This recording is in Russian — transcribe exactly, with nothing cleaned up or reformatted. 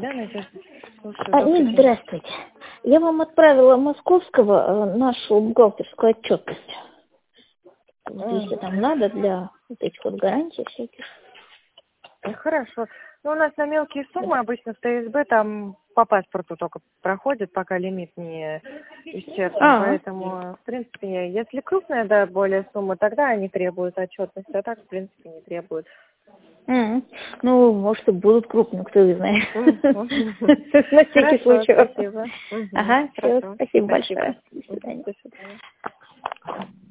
да, Надежда? Слушаю, А, добрый нет, день. здравствуйте. Я вам отправила московского э, нашу бухгалтерскую отчетность. Вот если там надо для вот этих вот гарантий всяких. Хорошо. Ну, у нас на мелкие суммы Да. обычно в ТСБ там по паспорту только проходит, пока лимит не исчерпан. А, Поэтому, в принципе, если крупная, да, более сумма, тогда они требуют отчетность, а так, в принципе, не требуют. м, ну, может, и будут крупные, кто их знает. Мгм. На всякий Хорошо, случай. спасибо. Мгм. Ага, все, Хорошо. спасибо Спасибо. большое. До Мгм. свидания. До свидания.